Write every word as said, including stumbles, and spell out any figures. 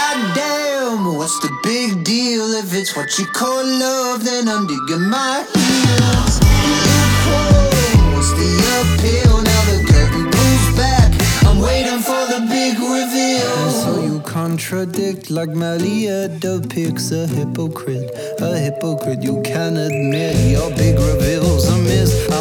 goddamn, what's the big deal? If it's what you call love, then I'm digging my heels. Whoa, what's the appeal? Now the curtain pulls back, I'm waiting for the big reveal. And so you contradict like Malia depicts a hypocrite. A hypocrite, you can admit your big reveals a miss.